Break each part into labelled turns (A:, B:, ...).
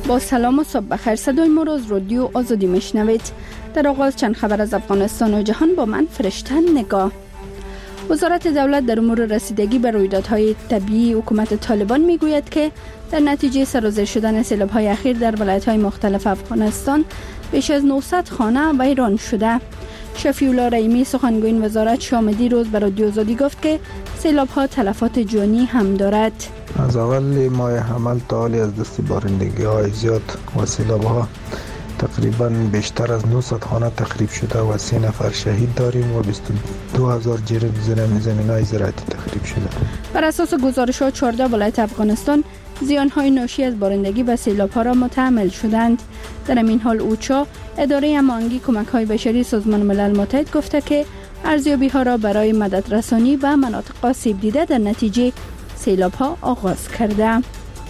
A: با سلام و صبح بخیر. صدای ما را از رادیو آزادی میشنوید. در آغاز چند خبر از افغانستان و جهان با من فرشته نگاه. وزارت دولت در امور رسیدگی به رویدادهای طبیعی حکومت طالبان میگوید که در نتیجه سرازیر شدن سیلاب‌های اخیر در ولایت‌های مختلف افغانستان بیش از 900 خانه ویران شده. شفیع الله رحیمی سخنگوی وزارت شام دیروز به رادیو آزادی گفت که سیلاب‌ها تلفات جانی هم دارد.
B: از اول ماه حمل تا حالی از دست بارندگی‌های زیاد و سیلاب‌ها تقریباً بیشتر از 900 خانه تخریب شده و 3 نفر شهید داریم و 22,000 جریب زمین‌های زراعتی تخریب شده.
A: بر اساس گزارش‌ها 14 ولایت افغانستان زیان‌های ناشی از بارندگی و سیلاب‌ها را متحمل شدند. در این حال اوچا اداره هماهنگی کمک‌های بشری سازمان ملل متحد گفته که ارزیابی‌ها را برای مدد رسانی و مناطق آسیب دیده در نتیجه سیلاب‌ها آغاز کرده.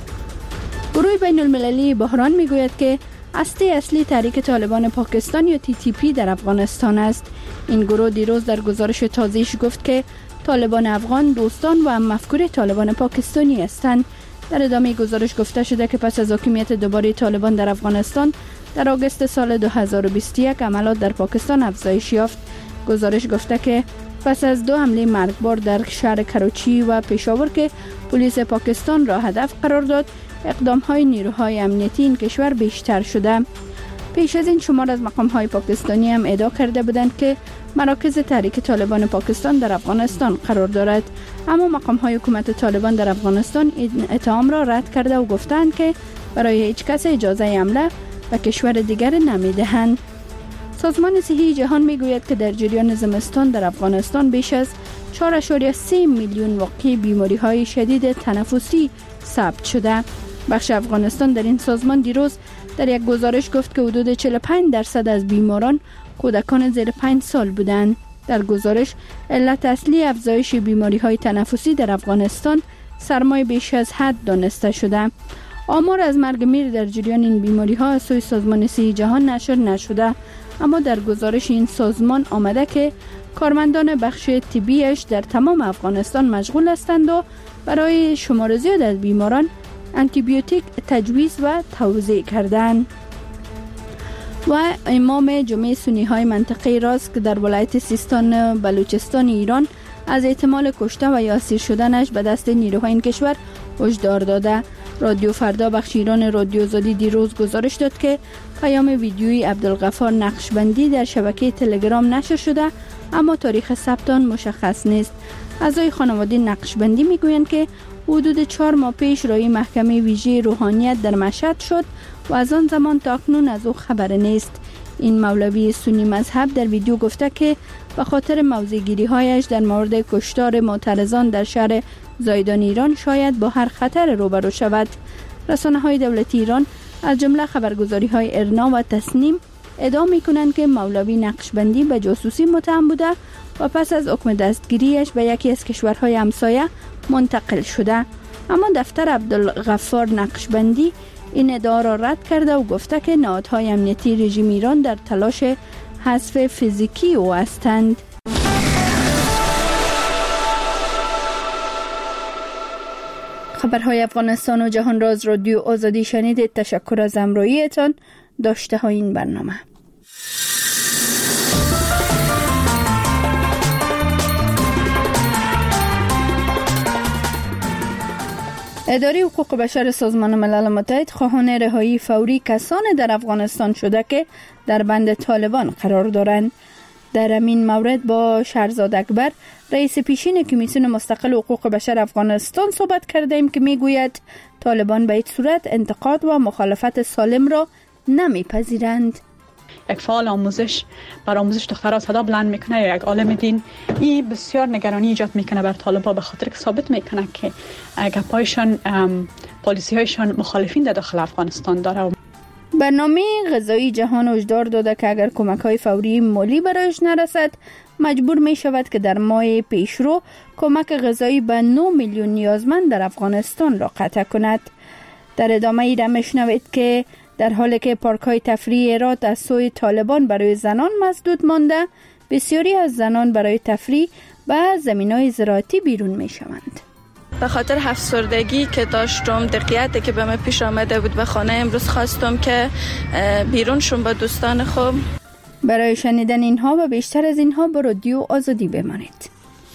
A: گروه بین‌المللی بحران می‌گوید که هسته اصلی تحریک طالبان پاکستان یا TTP در افغانستان است. این گروه دیروز در گزارش تازه‌اش گفت که طالبان افغان دوستان و هم مفکور طالبان پاکستانی هستند. در ادامه گزارش گفته شده که پس از حاکمیت دوباره طالبان در افغانستان در آگوست سال 2021 عملیات در پاکستان افزایش یافت. گزارش گفته که پس از 2 حمله مرگبار در شهر کراچی و پشاور که پلیس پاکستان را هدف قرار داد، اقدام‌های نیروهای امنیتی این کشور بیشتر شده. پیش از این شمار از مقام‌های پاکستانی هم ادعا کرده بودند که مراکز تحریک طالبان پاکستان در افغانستان قرار دارد، اما مقام‌های حکومت طالبان در افغانستان این اتهام را رد کرده و گفتند که برای هیچ کس اجازه حمله به کشور دیگر نمی‌دهند. سازمان صحی جهان میگوید که در جریان زمستان در افغانستان بیش از 4.3 میلیون واقعه بیماری‌های شدید تنفسی ثبت شده. بخش افغانستان در این سازمان دیروز در یک گزارش گفت که حدود 45% از بیماران کودکان زیر 5 سال بودند. در گزارش علت اصلی افزایش بیماری‌های تنفسی در افغانستان سرمای بیش از حد دانسته شده. آمار از مرگ میر در جریان این بیماری‌ها از سوی سازمان صحی جهان نشر نشده، اما در گزارش این سازمان آمده که کارمندان بخش طبیش در تمام افغانستان مشغول هستند و برای شمار زیاد از بیماران آنتیبیوتیک تجویز و توزیع کردند. و امام جمعه سنی های منطقه راست که در ولایت سیستان بلوچستان ایران از احتمال کشته و یا اسیر شدنش به دست نیروهای این کشور هشدار داده. رادیو فردا بخش ایران رادیو آزادی دیروز گزارش داد که پیام ویدیویی عبدالغفار نقشبندی در شبکه تلگرام نشر شده، اما تاریخ ثبت آن مشخص نیست. اعضای خانواده نقشبندی میگویند که حدود 4 ماه پیش رای محکمه ویژه روحانیت در مشهد شد و از آن زمان تا اکنون از او خبر نیست. این مولوی سنی مذهب در ویدیو گفته که به خاطر موضع‌گیری هایش در مورد کشتار معترضان در شهر زایدان ایران شاید با هر خطر روبرو شود. رسانه‌های دولتی ایران از جمله خبرگزاری‌های ارنا و تسنیم ادعا می‌کنند که مولوی نقشبندی به جاسوسی متهم بوده و پس از حکم دستگیریش به یکی از کشورهای همسایه منتقل شده، اما دفتر عبدالغفار نقشبندی این ادعا را رد کرده و گفته که نهادهای امنیتی رژیم ایران در تلاش حذف فیزیکی او هستند. خبرهای افغانستان و جهان را از رادیو آزادی شنیدید. تشکر از همراهیتان. داشته های این برنامه. اداره حقوق بشر سازمان ملل متحد خواهان رهایی فوری کسانی در افغانستان شده که در بند طالبان قرار دارند. در همین مورد با شهرزاد اکبر رئیس پیشین کمیسیون مستقل حقوق بشر افغانستان صحبت کردیم که میگوید طالبان به هیچ صورت انتقاد و مخالفت سالم را نمیپذیرند.
C: یک فعال آموزش بر آموزش دخترها صدا بلند میکنه یا یک عالم دین، این بسیار نگرانی ایجاد میکنه بر طالبان، به خاطر که ثابت میکنه که گپایشان پالیسی هایشان مخالفین در داخل افغانستان داره.
A: برنامه غذایی جهان هشدار داده که اگر کمک‌های فوری مالی برایش نرسد مجبور می شود که در ماه پیشرو کمک غذایی به 9 میلیون نیازمند در افغانستان را قطع کند. در ادامه ای را میشنوید که در حالی که پارک‌های تفریحی هرات از سوی طالبان برای زنان مسدود مانده، بسیاری از زنان برای تفریح به زمین‌های زراعتی بیرون می‌شوند.
D: به خاطر افسردگی که داشتم، دقیقتی که به من پیش آمده بود به خانه، امروز خواستم که بیرون شم با دوستان خوب.
A: برای شنیدن اینها و بیشتر از اینها با رادیو آزادی بمانید.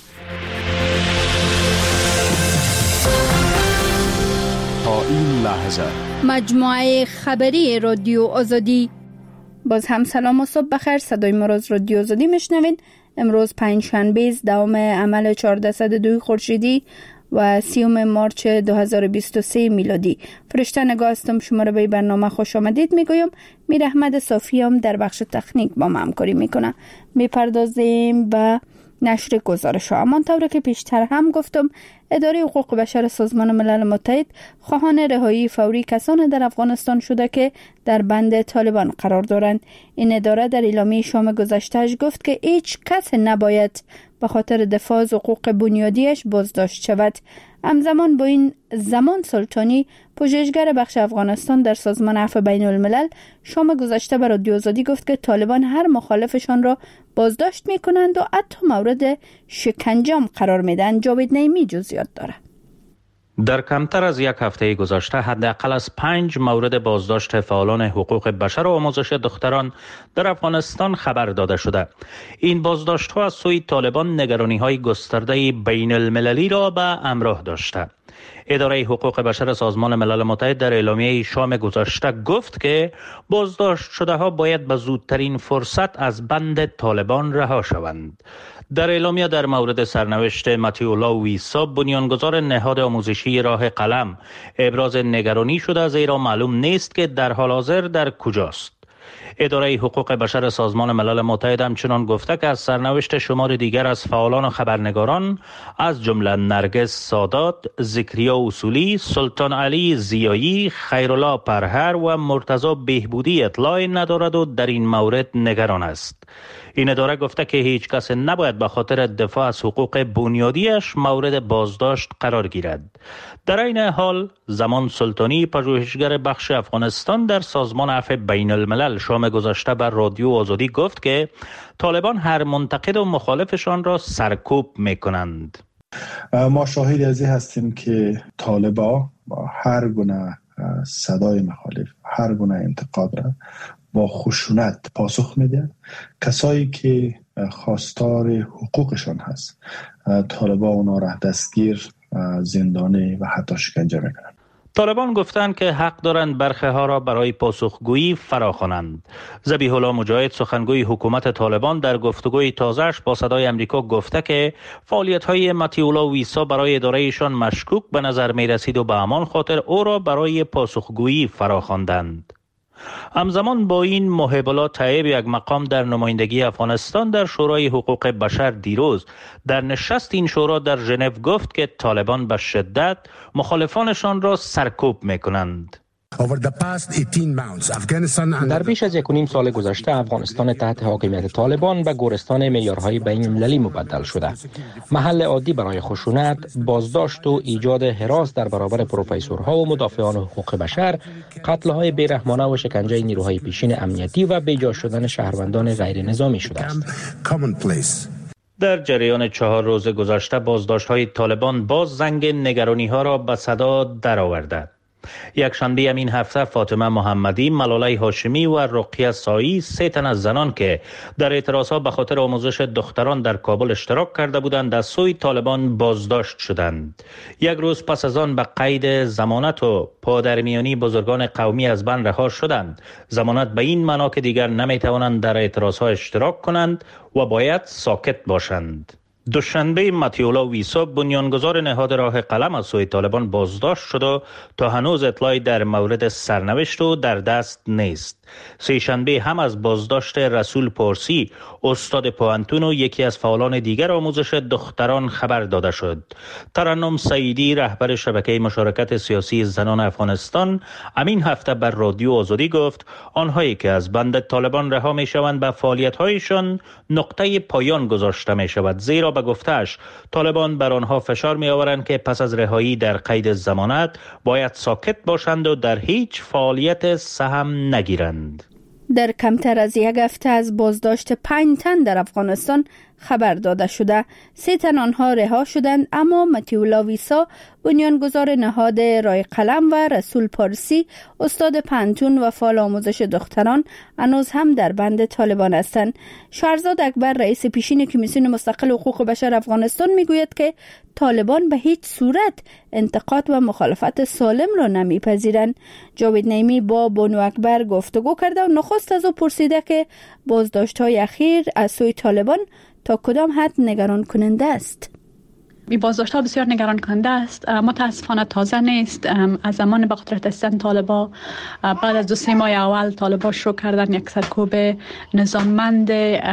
E: تا این لحظه
A: مجموعه خبری رادیو آزادی. باز هم سلام و صبح بخیر. صدای ما از رادیو آزادی میشنوید. امروز پنجشنبه است، دوام عمل 1402 خورشیدی و 30 مارچ 2023 میلادی. فرشته نگاه هستم، شما را به برنامه خوش آمدید میگویم. میر احمد صافی هم در بخش تکنیک با ما همکاری میکنه. میپردازیم به نشر گزارش ها. همانطور که پیشتر هم گفتم، اداره حقوق بشر سازمان ملل متحد خواهان رهایی فوری کسان در افغانستان شده که در بند طالبان قرار دارند. این اداره در اعلامیه شام گذشتهش گفت که هیچ کس نباید به خاطر دفاع از حقوق بنیادیش بازداشت شود. همزمان با این زمان سلطانی، پژوهشگر بخش افغانستان در سازمان عفو بین الملل، شام گذشته به رادیو آزادی گفت که طالبان هر مخالفشان را بازداشت می کنند و حتی مورد شکنجه قرار می دهند. جاوید نعیمی جزئیات داره.
F: در کمتر از یک هفته گذشته حداقل از 5 مورد بازداشت فعالان حقوق بشر و آموزش دختران در افغانستان خبر داده شده. این بازداشت‌ها از سوی طالبان نگرانی‌های گسترده بین المللی را به همراه داشته. اداره حقوق بشر سازمان ملل متحد در اعلامیه شام گذشته گفت که بازداشت شده ها باید به زودترین فرصت از بند طالبان رها شوند. در اعلامیه در مورد سرنوشت متیولا ویسا، بنیانگذار نهاد آموزشی راه قلم، ابراز نگرانی شده، زیرا معلوم نیست که در حال حاضر در کجاست. اداره حقوق بشر سازمان ملل متحد همچنان گفته که از سرنوشت شمار دیگر از فعالان و خبرنگاران از جمله نرگس سادات، ذکریا اصولی، سلطان علی زیایی، خیرالله پرهر و مرتضی بهبودی اطلاعی ندارد و در این مورد نگران است. این اداره گفته که هیچ کس نباید به خاطر دفاع از حقوق بنیادیش مورد بازداشت قرار گیرد. در این حال، زمان سلطانی، پژوهشگر بخش افغانستان در سازمان عفو بین الملل، شام گذشته بر رادیو آزادی گفت که طالبان هر منتقد و مخالفشان را سرکوب میکنند.
G: ما شاهد از این هستیم که طالبان با هر گونه صدای مخالف، هر گونه انتقاد را با خشونت پاسخ میده. کسایی که خواستار حقوقشان هست، طالبان اونا را دستگیر، زندانی و حتی شکنجه میکنن.
F: طالبان گفتند که حق دارند برخه ها را برای پاسخگویی فراخوانند. ذبیح الله مجاهد، سخنگوی حکومت طالبان، در گفتگوی تازه‌اش با صدای آمریکا گفته که فعالیت‌های متیولا ویسا برای ادارهشان مشکوک به نظر می‌رسید و به همان خاطر او را برای پاسخگویی فراخواندند. همزمان با این، محب الله طیب، یک مقام در نمایندگی افغانستان در شورای حقوق بشر، دیروز در نشست این شورا در ژنو گفت که طالبان به شدت مخالفانشان را سرکوب می‌کنند.
H: در بیش از 1.5 سال گذشته افغانستان تحت حاکمیت طالبان به گورستان معیارهای بین المللی مبدل شده. محل عادی برای خشونت، بازداشت و ایجاد هراس در برابر پروفسورها و مدافعان حقوق بشر، قتل‌های بیرحمانه و شکنجه نیروهای پیشین امنیتی و بیجا شدن شهروندان غیر نظامی شده است.
F: در جریان 4 روز گذشته بازداشت‌های طالبان باز زنگ نگرانی‌ها را به صدا درآورده. یک شنبه این هفته فاطمه محمدی، ملاله هاشمی و رقیه سایی، 3 تن از زنان که در اعتراضها به خاطر آموزش دختران در کابل اشتراک کرده بودند از سوی طالبان بازداشت شدند. یک روز پس از آن به قید ضمانت و پادرمیانی بزرگان قومی از بند رها شدند. ضمانت به این معنا که دیگر نمیتوانند در اعتراضها اشتراک کنند و باید ساکت باشند. دوشنبه متیولا ویسا، بنیانگذار نهاد راه قلم، از سوی طالبان بازداشت شد و تا هنوز اطلاعی در مورد سرنوشت او در دست نیست. سه‌شنبه هم از بازداشت رسول پارسی، استاد پوهنتون و یکی از فعالان دیگر آموزش دختران خبر داده شد. ترنم سعیدی، رهبر شبکه مشارکت سیاسی زنان افغانستان، همین هفته بر رادیو آزادی گفت آنهایی که از بند طالبان رها می شوند به فعالیت‌هایشان نقطه پایان گذاشته می شود، زیرا به گفته‌اش طالبان بر آنها فشار می آورند که پس از رهایی در قید ضمانت باید ساکت باشند و در هیچ فعالیت سهم نگیرند.
A: در کمتر از یک هفته از بازداشت 5 تن در افغانستان، خبر داده شده. 3 تن آنها رها شدند، اما متیولا ویسا، بنیانگذار نهاد رای قلم، و رسول پارسی، استاد پانتون و فعال آموزش دختران، هنوز هم در بند طالبان هستند. شهرزاد اکبر، رئیس پیشین کمیسیون مستقل حقوق بشر افغانستان، میگوید که طالبان به هیچ صورت انتقاد و مخالفت سالم را نمیپذیرند. جاوید نعیمی با بانو اکبر گفتگو کرده و نخست از او پرسیده که بازداشت‌های اخیر از سوی طالبان تا کدام حد نگران کننده است.
C: این بازداشت‌ها بسیار نگران کننده است. متاسفانه تازه نیست. از زمان به قدرت رسیدن طالبان، بعد از 2-3 ماه اول طالبان شروع کردن یک سرکوب نظاممند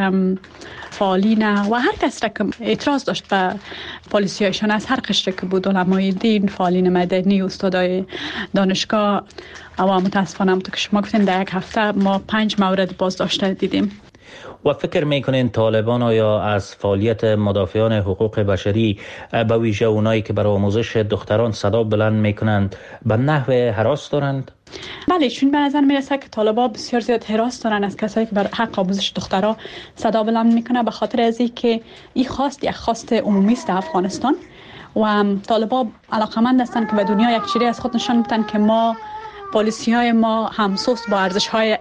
C: فعالین و هر کس را که اعتراض داشت به پالیسی‌هایشان، از هر قشری که بود، علمای دین، فعالین مدنی، استادای دانشگاه، و متاسفانه همونطور که شما گفتین در یک هفته ما 5 مورد بازداشت دیدیم.
F: و فکر میکنین طالبان آیا از فعالیت مدافعان حقوق بشری، به ویژه اونایی که برای آموزش دختران صدا بلند میکنند، به نحو هراس دارند؟
C: بله، چون به نظر میرسه که طالبان بسیار زیاد هراس دارن از کسایی که بر حق آموزش دخترها صدا بلند میکنه، به خاطر از اینکه این یک خواست عمومی است در افغانستان و طالبان علاقمند هستند که به دنیا یک چیزی از خود نشان بدن که ما پالیسی‌های ما همسوست با ارزش‌های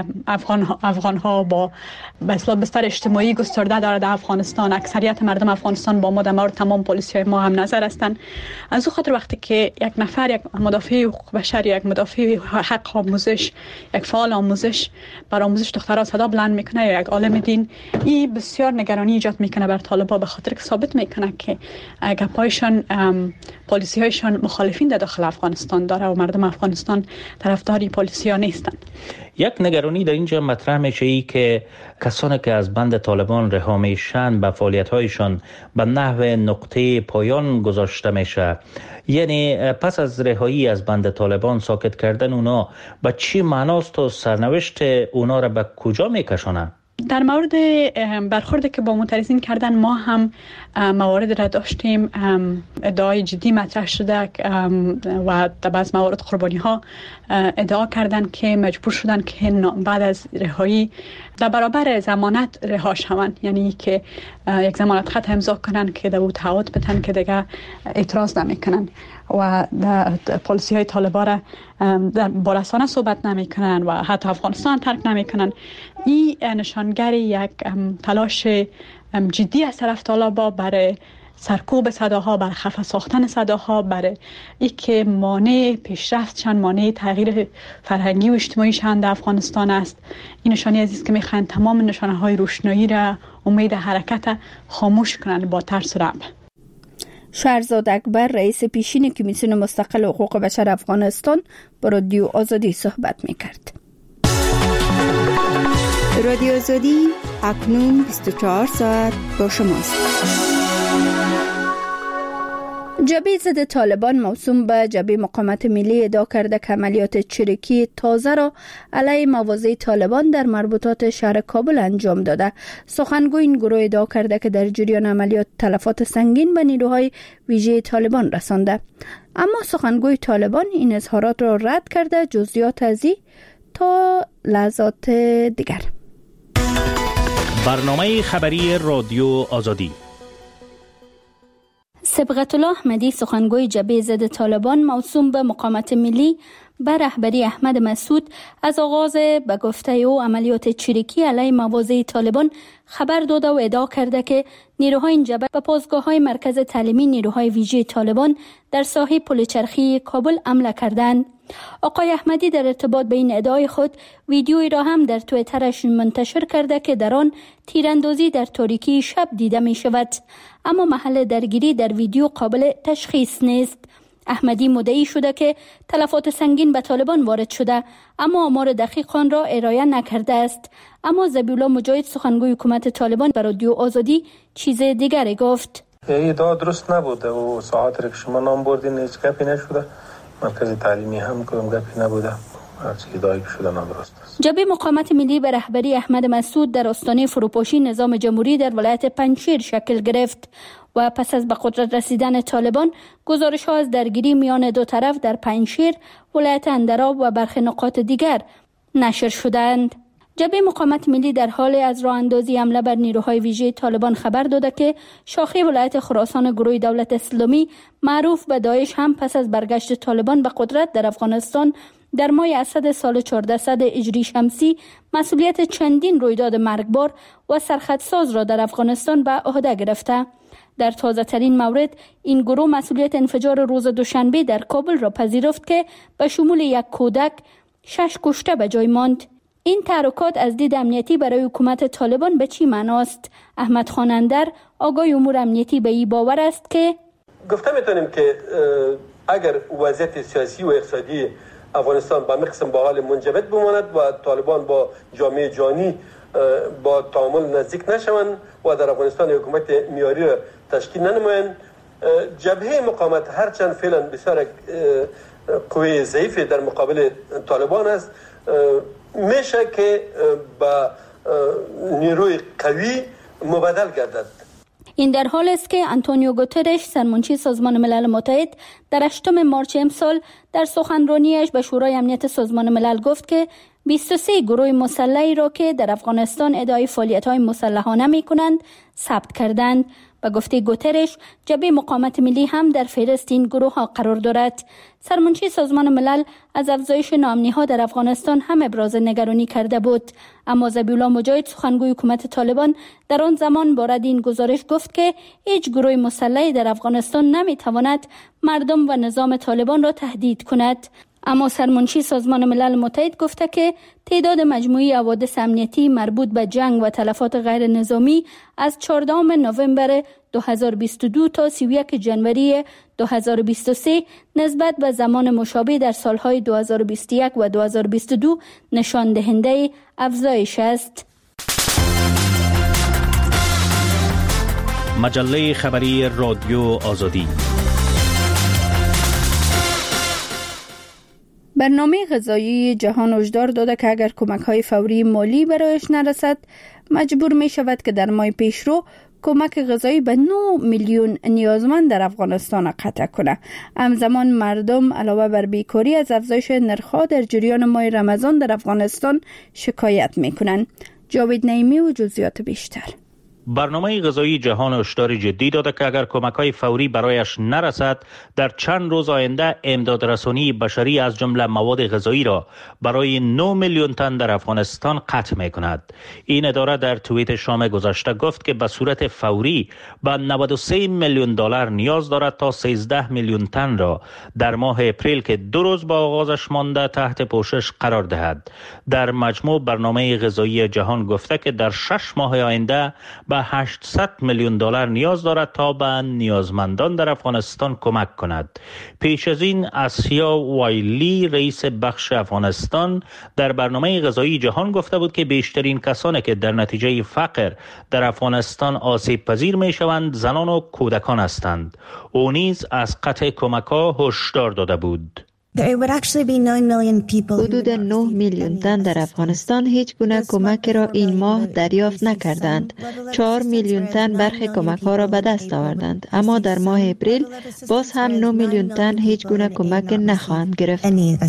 C: افغان‌ها، با بستر اجتماعی گسترده داره در افغانستان. اکثریت مردم افغانستان با ما در مورد تمام پالیسی‌های ما هم نظر هستند. از او خاطر وقتی که یک نفر، یک مدافع حقوق بشر، یک مدافع حق آموزش، یک فعال آموزش بر آموزش دخترها صدا بلند میکنه یا یک عالم دین، این بسیار نگرانی ایجاد میکنه بر طالبان، به خاطر که ثابت میکنه که گپایشان، پالیسی‌هایشان مخالفین در داخل افغانستان داره و مردم افغانستان طرفداری پالیسی‌ها نیستند.
F: یک نگرانی در اینجا مطرح میشه ای که کسانی که از بند طالبان رها میشن به فعالیت‌هایشان به نحو نقطه پایان گذاشته میشه. یعنی پس از رهایی از بند طالبان ساکت کردن اونا به چی معناست و سرنوشت اونا را به کجا میکشانه؟
C: در مورد برخوردی که با معترضین کردن، ما هم موارد را داشتیم. ادعای جدی مطرح شده و در بعض موارد قربانی ها ادعا کردن که مجبور شدن که بعد از رهایی در برابر ضمانت رها شوند، یعنی که یک ضمانت خط امضا کنن که در تعهد بدن که دیگه اعتراض نمیکنن و پالیسی های طالبان را با رسانه صحبت نمیکنن و حتی افغانستان ترک نمیکنن. این نشانگر یک تلاش جدی از طرف طالبان برای سرکوب صداها، برای خفه ساختن صداها، برای اینکه مانع پیشرفتشان، مانع تغییر فرهنگی و اجتماعی شان در افغانستان است. این نشانی است که میخواین تمام نشانه های روشنایی را، امید حرکت خاموش کنند با ترس و رعب.
A: شهرزاد اکبر، رئیس پیشین کمیسیون مستقل حقوق بشر افغانستان، با رادیو آزادی صحبت میکرد. رادیو آزادی اکنون 24 ساعت با شماست. جبهه ضد طالبان موسوم به جبهه مقاومت ملی ادعا کرده که عملیات چریکی تازه را علیه مواضع طالبان در مربوطات شهر کابل انجام داده. سخنگوی این گروه ادعا کرده که در جریان عملیات تلفات سنگین به نیروهای ویژه طالبان رسانده، اما سخنگوی طالبان این اظهارات را رد کرده. جزئیات از این تا لحظات دیگر.
F: برنامه خبری رادیو آزادی.
A: صبغت الله احمدی، سخنگوی جبهه ضد طالبان موسوم به مقاومت ملی به رهبری احمد مسعود، از آغاز به گفته او عملیات چریکی علیه مواضع طالبان خبر داده و ادعا کرده که نیروهای این جبهه به پاسگاه‌های مرکز تعلیمی نیروهای ویژه طالبان در ساحه پل چرخی کابل حمله کردند. آقای احمدی در ارتباط به این ادعای خود ویدیویی را هم در توییترش منتشر کرده که در آن تیراندازی در تاریکی شب دیده می شود، اما محل درگیری در ویدیو قابل تشخیص نیست. احمدی مدعی شده که تلفات سنگین به طالبان وارد شده، اما آمار دقیق آن را ارائه نکرده است. اما ذبیح‌الله مجاهد، سخنگوی حکومت طالبان، به رادیو آزادی چیز دیگری گفت.
I: ادعا درست نبوده و ساعتی که شما نام بردین هیچ گپی نشده، مرکز تعلیمی هم کدام گپی نبوده، هرچی ادعایی شده نادرست است.
A: جبهه مقاومت ملی به رهبری احمد مسعود در آستانه فروپاشی نظام جمهوری در ولایت پنجشیر شکل گرفت و پس از به قدرت رسیدن طالبان گزارش‌ها از درگیری میان دو طرف در پنجشیر، ولایت اندراب و برخی نقاط دیگر نشر شدند. جبهه مقاومت ملی در حال از راه اندازی حمله بر نیروهای ویژه طالبان خبر داده که شاخه ولایت خراسان گروه دولت اسلامی معروف به داعش هم پس از برگشت طالبان به قدرت در افغانستان در ماه اسد سال 1400 هجری شمسی مسئولیت چندین رویداد مرگبار و سرخطساز را در افغانستان به عهده گرفته. در تازه ترین مورد این گروه مسئولیت انفجار روز دوشنبه در کابل را پذیرفت که به شمول یک کودک 6 کشته به جای ماند. این تحرکات از دید امنیتی برای حکومت طالبان به چی معناست؟ احمد خان اندر آگاه امور امنیتی به این باور است که
J: گفته میتونیم که اگر وضعیت سیاسی و اقتصادی افغانستان به قسم با حال منجمد بماند و طالبان با جامعه جهانی با تعامل نزدیک نشوند و در افغانستان حکومت معیاری را تشکیل ننمایند، جبهه مقاومت هرچند فعلا بسیار قوی ضعیف در مقابل طالبان است، میشه که با نیروی قوی مبادل گردد.
A: این در حال است که آنتونیو گوترش سرمنشی سازمان ملل متحد در 8 مارس امسال در سخنرانیش به شورای امنیت سازمان ملل گفت که 23 گروه مسلحی را که در افغانستان ادعای فعالیت‌های مسلحانه می‌کنند ثبت کردند. به گفته گوترش جبهه مقاومت ملی هم در فهرست این گروه ها قرار دارد. سرمنشی سازمان ملل از افزایش ناامنی‌ها در افغانستان هم ابراز نگرانی کرده بود، اما ذبیح‌الله مجاهد سخنگوی حکومت طالبان در آن زمان بارد این گزارش گفت که هیچ گروه مسلحی در افغانستان نمی‌تواند مردم و نظام طالبان را تهدید کند. اما سرمنشی سازمان ملل متحد گفته که تعداد مجموعی حوادث امنیتی مربوط به جنگ و تلفات غیر نظامی از 14 نوامبر 2022 تا 31 جنوری 2023 نسبت به زمان مشابه در سالهای 2021 و 2022 نشان دهنده افزایش است.
F: مجله خبری رادیو آزادی.
A: برنامه غذایی جهان هشدار داده که اگر کمک‌های فوری مالی برایش نرسد مجبور می شود که در ماه پیشرو کمک غذایی به 9 میلیون نیازمند در افغانستان قطع کنه. همزمان مردم علاوه بر بیکاری از افزایش نرخ‌ها در جریان ماه رمضان در افغانستان شکایت می‌کنند. جاوید نعیمی و جزئیات بیشتر.
F: برنامه غذایی جهان هشدار جدی داده که اگر کمک‌های فوری برایش نرسد در چند روز آینده امدادرسانی بشری از جمله مواد غذایی را برای 9 میلیون تن در افغانستان قطع می‌کند. این اداره در توییت شام گذشته گفت که به صورت فوری به 93 میلیون دلار نیاز دارد تا 13 میلیون تن را در ماه اپریل که 2 روز با آغازش مانده تحت پوشش قرار دهد. در مجموع برنامه غذایی جهان گفته که در 6 ماه آینده به 800 میلیون دلار نیاز دارد تا به نیازمندان در افغانستان کمک کند. پیش از این آسیا وایلی رئیس بخش افغانستان در برنامه غذایی جهان گفته بود که بیشترین کسانی که در نتیجه فقر در افغانستان آسیب پذیر می شوند زنان و کودکان هستند. او نیز از قطع کمک‌ها هشدار داده بود.
K: حدود 9 میلیون تن در افغانستان هیچ گونه کمک را این ماه دریافت نکردند. 4 میلیون تن برخی کمک ها را به دست آوردند، اما در ماه اپریل باز هم 9 میلیون تن هیچ گونه کمک نخواهند گرفت.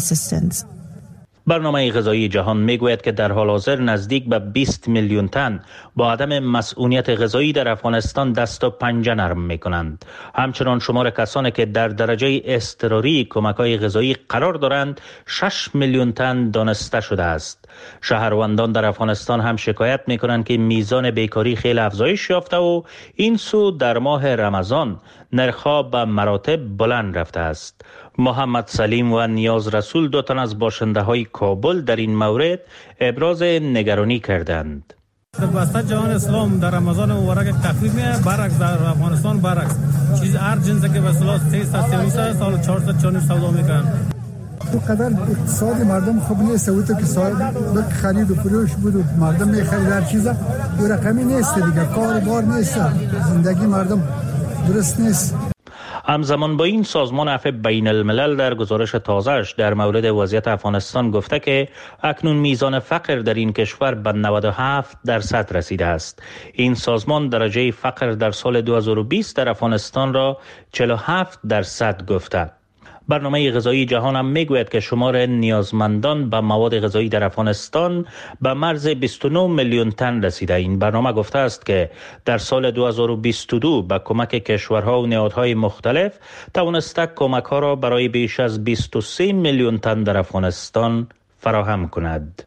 F: برنامه غذایی جهان میگوید که در حال حاضر نزدیک به 20 میلیون تن با عدم مسئولیت غذایی در افغانستان دست و پنجه نرم میکنند. همچنان شمار کسانی که در درجه اضطراری کمک‌های غذایی قرار دارند 6 میلیون تن دانسته شده است. شهروندان در افغانستان هم شکایت میکنند که میزان بیکاری خیلی افزایش یافته و این سو در ماه رمضان نرخ‌ها به مراتب بلند رفته است. محمد سلیم و نیاز رسول دو تن از باشنده‌های کابل در این مورد ابراز نگرانی کردند.
L: در بسته جهان اسلام در رمضان مبارک تخفیف میاد، برعکس در افغانستان برعکس چیز هر جنسی که به اصطلاح 300 سال 400 چون سودا میکنن.
M: تو قدر اقتصاد مردم خوب نیست و تو که صاحب خرید و فروش بود و مردم میخرید هر چیزا دو رقمی نیست دیگه، کار بار نیست، زندگی مردم درست نیست.
F: همزمان با این سازمان عفو بین الملل در گزارش تازه‌اش در مورد وضعیت افغانستان گفته که اکنون میزان فقر در این کشور به 97% رسیده است. این سازمان درجه فقر در سال 2020 در افغانستان را 47% گفته. برنامه غذایی جهان هم میگوید که شمار نیازمندان به مواد غذایی در افغانستان به مرز 29 میلیون تن رسیده. این برنامه گفته است که در سال 2022 با کمک کشورها و نهادهای مختلف توانسته کمک‌ها را برای بیش از 23 میلیون تن در افغانستان فراهم کند.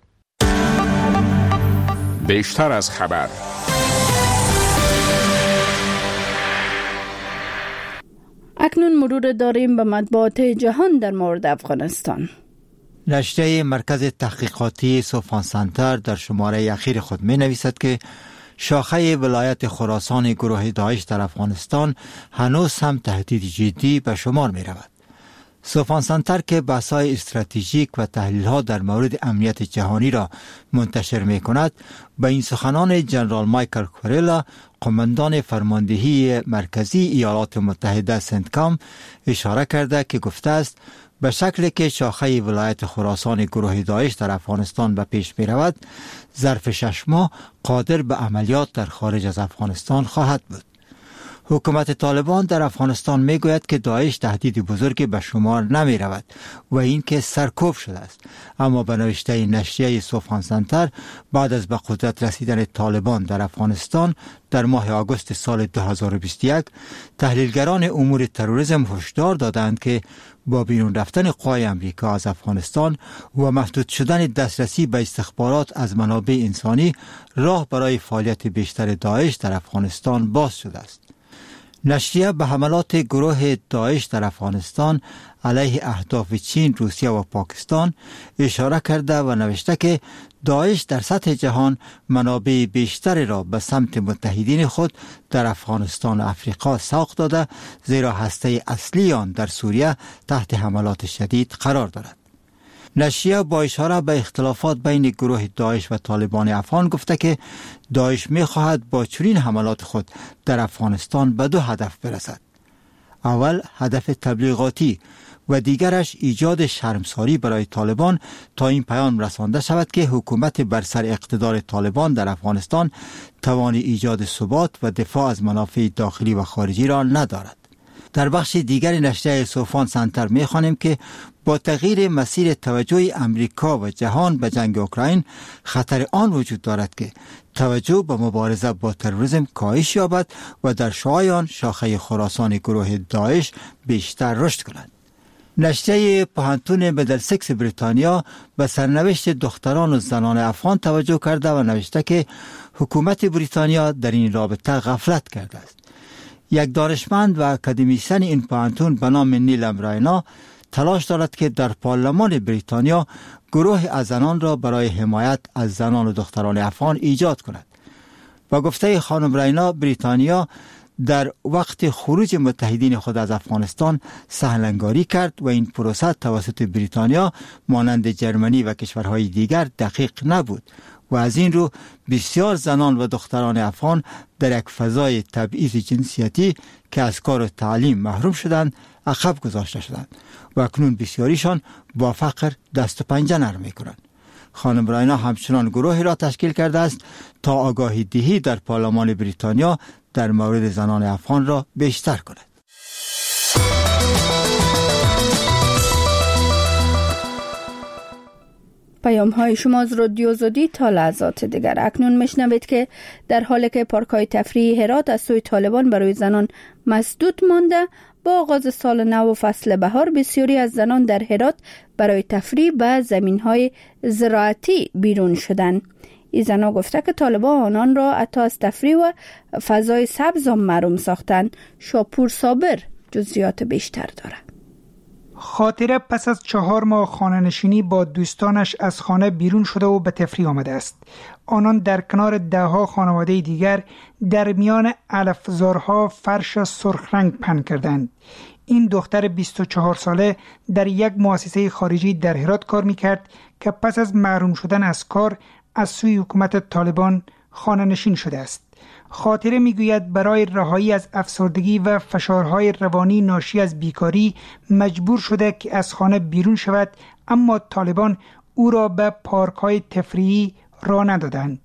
E: بیشتر از خبر.
A: اکنون مرور داریم به مطبوعات جهان در مورد افغانستان.
N: نشریه مرکز تحقیقاتی سوفان سنتر در شماره اخیر خود می نویسد که شاخه ولایت خراسان گروه داعش در افغانستان هنوز هم تهدید جدی به شمار می رود. سوفان سنتر که بحث‌های استراتژیک و تحلیل‌ها در مورد امنیت جهانی را منتشر می‌کند، به این سخنان جنرال مایکل کوریلا، قماندان فرماندهی مرکزی ایالات متحده سنتکام اشاره کرده که گفته است به شکلی که شاخه ولایت خراسان گروه داعش در افغانستان به پیش می‌رود، ظرف 6 ماه قادر به عملیات در خارج از افغانستان خواهد بود. حکومت طالبان در افغانستان می گوید که داعش تهدید بزرگی به شمار نمی رود و این که سرکوب شده است. اما به نوشته نشریه سوفان سنتر، بعد از به قدرت رسیدن طالبان در افغانستان در ماه آگوست سال 2021، تحلیلگران امور تروریسم هشدار دادند که با بیرون رفتن قوای امریکا از افغانستان و محدود شدن دسترسی به استخبارات از منابع انسانی، راه برای فعالیت بیشتر داعش در افغانستان باز شده است. نشریه به حملات گروه داعش در افغانستان علیه اهداف چین، روسیه و پاکستان اشاره کرده و نوشته که داعش در سطح جهان منابع بیشتری را به سمت متحدین خود در افغانستان و افریقا سوق داده، زیرا هسته اصلی آن در سوریه تحت حملات شدید قرار دارد. نشریه با اشاره به اختلافات بین گروه داعش و طالبان افغان گفته که داعش می خواهد با چنین حملات خود در افغانستان به 2 هدف برسد. اول هدف تبلیغاتی و دیگرش ایجاد شرمساری برای طالبان تا این پیام رسانده شود که حکومت بر سر اقتدار طالبان در افغانستان توان ایجاد ثبات و دفاع از منافع داخلی و خارجی را ندارد. در بخش دیگر نشریه سوفان سنتر می‌خوانیم که با تغییر مسیر توجه امریکا و جهان به جنگ اوکراین، خطر آن وجود دارد که توجه به مبارزه با تروریسم کاهش یابد و در شعاع آن شاخه خراسان گروه داعش بیشتر رشد کند. نشریه پوهنتون میدلسکس بریتانیا به سرنوشت دختران و زنان افغان توجه کرده و نوشته که حکومت بریتانیا در این رابطه غفلت کرده است. یک دانشمند و اکادمیسین این پوهنتون به نام نیل امراینا تلاش دارد که در پارلمان بریتانیا گروه از زنان را برای حمایت از زنان و دختران افغان ایجاد کند. با گفته خانم راینا، بریتانیا در وقت خروج متحدین خود از افغانستان سهلنگاری کرد و این پروسه توسط بریتانیا مانند جرمنی و کشورهای دیگر دقیق نبود و از این رو بسیار زنان و دختران افغان در یک فضای تبعیض جنسیتی که از کار و تعلیم محروم شدند عقب گذاشته شدند و اکنون بسیاریشان با فقر دست و پنجه نرم می‌کنند. خانم راینا همچنان گروهی را تشکیل کرده است تا آگاهی دهی در پارلمان بریتانیا در مورد زنان افغان را بیشتر کند.
A: پیام های شما از رادیو زودی تا لحظات دیگر. اکنون میشنوید که در حالی که پارک‌های تفریحی هرات از سوی طالبان برای زنان مسدود مانده، با آغاز سال نو و فصل بهار بسیاری از زنان در هرات برای تفریح به زمین‌های زراعتی بیرون شدند. این زنان گفته که طالبان آنان را حتی از تفریح و فضای سبز محروم ساختند. شاپور صابر جزئیات بیشتر دارد.
O: خاطره پس از 4 ماه خانه نشینی با دوستانش از خانه بیرون شده و به تفریح آمده است. آنان در کنار 10 خانواده دیگر در میان علفزارها فرش سرخ رنگ پهن کردند. این دختر 24 ساله در یک مؤسسه خارجی در هرات کار میکرد که پس از محروم شدن از کار از سوی حکومت طالبان خانه نشین شده است. خاطره میگوید برای رهایی از افسردگی و فشارهای روانی ناشی از بیکاری مجبور شده که از خانه بیرون شود، اما طالبان او را به پارک‌های تفریحی راه ندادند.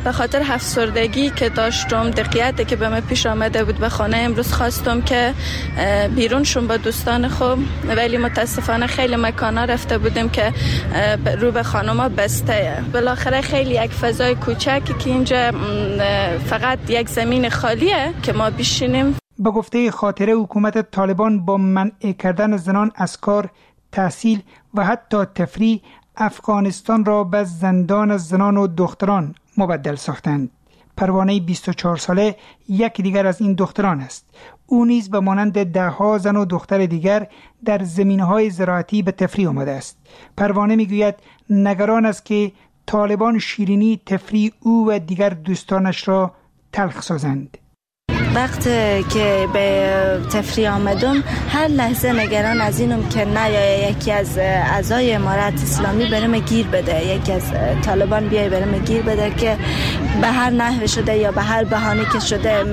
D: به خاطر افسردگی که داشتم، دقیقتی که به من پیش آمده بود به خانه، امروز خواستم که بیرون شم با دوستان خوب، ولی متاسفانه خیلی مکانا رفته بودیم که رو به خانما بسته. بالاخره خیلی یک فضای کوچکی که اینجا فقط یک زمین خالیه که ما بشینیم.
O: به گفته خاطره، حکومت طالبان با منع کردن زنان از کار، تحصیل و حتی تفریح افغانستان را به زندان زنان و دختران مبدل ساختند. پروانه 24 ساله یکی دیگر از این دختران است. او نیز به مانند دهها زن و دختر دیگر در زمینهای زراعتی به تفریح آمده است. پروانه میگوید نگران است که طالبان شیرینی تفریح او و دیگر دوستانش را تلخ سازند.
P: وقتی که به تفریح آمدم هر لحظه نگران از اینم که نه یکی از اعضای امارت اسلامی برام گیر بده، یکی از طالبان بیای برام گیر بده که به هر نحو شده یا به هر بهانه که شده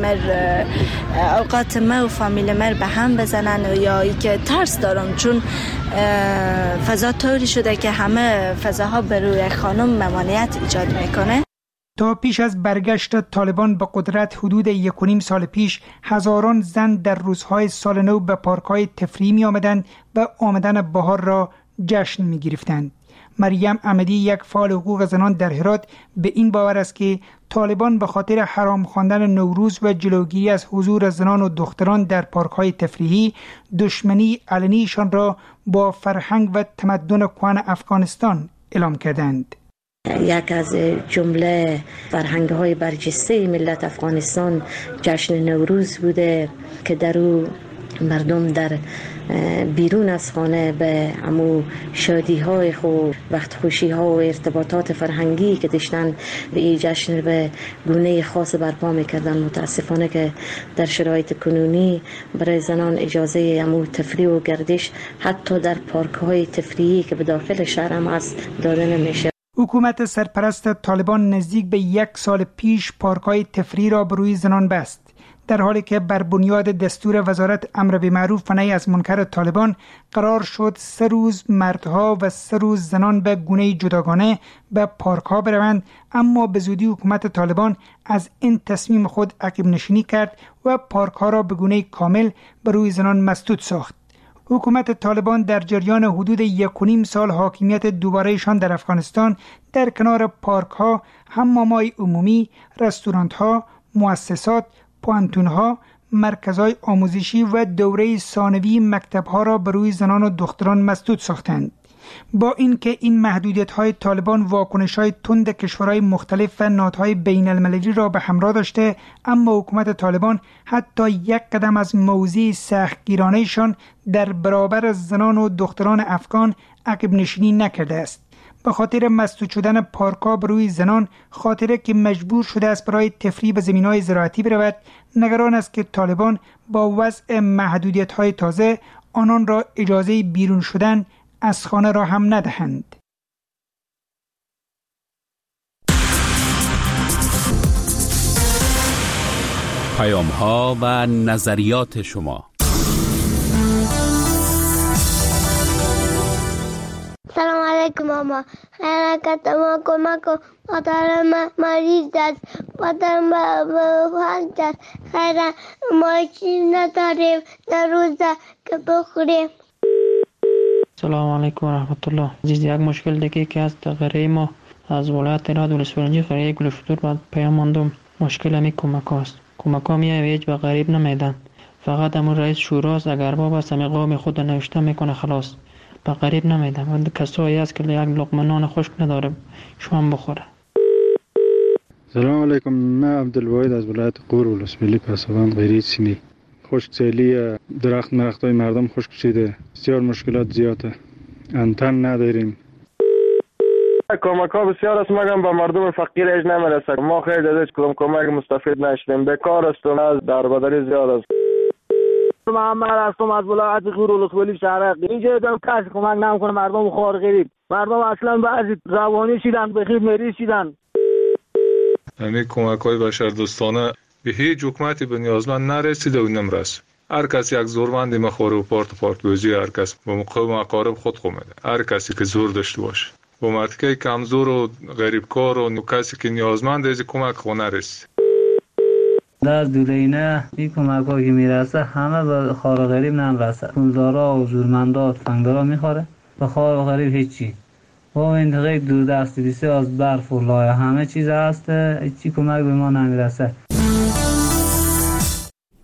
P: اوقات ما و فامیل ما به هم بزنن، یا ای که ترس دارم چون فضا طوری شده که همه فضاها به روی خانم ممانعت ایجاد میکنه.
O: تا پیش از برگشت طالبان به قدرت حدود 1.5 سال پیش هزاران زن در روزهای سال نو به پارک‌های تفریحی می آمدند و آمدن بهار را جشن می گرفتند. مریم احمدی، یک فعال حقوق زنان در هرات، به این باور است که طالبان به خاطر حرام خواندن نوروز و جلوگیری از حضور زنان و دختران در پارک‌های تفریحی دشمنی علنیشان را با فرهنگ و تمدن کهن افغانستان اعلام کردند.
Q: یک از جمله فرهنگ‌های برجسته ملت افغانستان جشن نوروز بوده که در او مردم در بیرون از خانه به عمو شادی‌های خوب، وقت خوشی‌ها و ارتباطات فرهنگی که داشتن به این جشن به گونه خاص برپا می‌کردن. متاسفانه که در شرایط کنونی برای زنان اجازه عمو تفریح و گردش حتی در پارک‌های تفریحی که به داخل شهر هم هست داده نمیشه.
O: حکومت سرپرست طالبان نزدیک به 1 سال پیش پارک‌های تفریحی را بر روی زنان بست، در حالی که بر بنیاد دستور وزارت امر بالمعروف و نهی از منکر طالبان قرار شد 3 روز مردها و 3 روز زنان به گونه جداگانه به پارک‌ها بروند، اما به زودی حکومت طالبان از این تصمیم خود عقب نشینی کرد و پارک‌ها را به گونه کامل بر روی زنان مسدود ساخت. حکومت طالبان در جریان حدود 1.5 سال حاکمیت دوبارهشان در افغانستان در کنار پارک‌ها، حمام‌های عمومی، رستوران‌ها، مؤسسات، پوانتون‌ها، مرکزهای آموزشی و دوره ثانوی مکتب‌ها را بر روی زنان و دختران مسدود ساختند. با اینکه این محدودیت‌های طالبان واکنش‌های تند کشورهای مختلف و نهادهای بین‌المللی را به همراه داشته، اما حکومت طالبان حتی 1 قدم از موضع سختگیرانه‌شان در برابر زنان و دختران افغان عقب نشینی نکرده است. به خاطر مسدود شدن پارک‌ها بر روی زنان، خاطره که مجبور شده است برای تفریح به زمین‌های زراعتی برود، نگران است که طالبان با وضع محدودیت‌های تازه آنان را اجازه بیرون شدن از خانه را هم ندهند.
E: پیام‌ها و نظریات شما.
R: سلام علیکم ماما. حرکت ما کمک کن. مادرم مریض است. مادرم فلج است. خیلی ماشین نداریم. در روزه که بخوریم.
S: سلام علیکم و رحمت الله. عزیز، یک مشکل دیگه که از قریه ما از ولایت راد ولسوالی قریه گلشتور بعد پیام ماندم. مشکل همی کمک هاست. کمک ها هیچ به غریب نمیدن. فقط همون رئیس شوراست، اگر باب است همی قوم خود نوشته میکنه خلاص. به غریب نمیدن. و کسایی هست که یک لقمه نان خشک نداره شما بخوره.
T: سلام علیکم. من عبدالواحد از ولایت غور ولسوالی پسابند غیری سیمی. خشکسالی درختای مردم خشک شده. بسیار مشکلات زیاده. انتن نداریم.
U: کمک ها بسیار است مگم به مردم فقیر ایج نمیرسه. ما خیلی از کمک مستفید نشدیم. بیکار هستم، از دربدری زیاد است.
V: محمد هستم از ولایت غور ولسوالی شهر. اینجا دم کسی کمک نمیکنه مردم خوار غریب. مردم اصلا بعضی روانی شدن، بخیر مریض شدن.
W: یعنی کمک های بشردوستانه به هیچ حکومتی به نیازمند نرسیده و نمیرسه. هر کس یک زورمندی مخوره و پارت بوزی، هر کس به مقام اقارب خود میده. هر کسی که زور داشته باشه با مردکه کمزور و غریبکار و کسی که نیازمند از کمک خونه رسید.
B: در دولینه این کمک ها که میرسه همه به خار غریب نمیرسه. پولدارا و زورمندا و تفنگدارا میخوره، به خار غریب هیچی. و این غیب دور دستی بیسه از برف و لایه همه چیز هست، هیچی کمک به ما نمیرسه.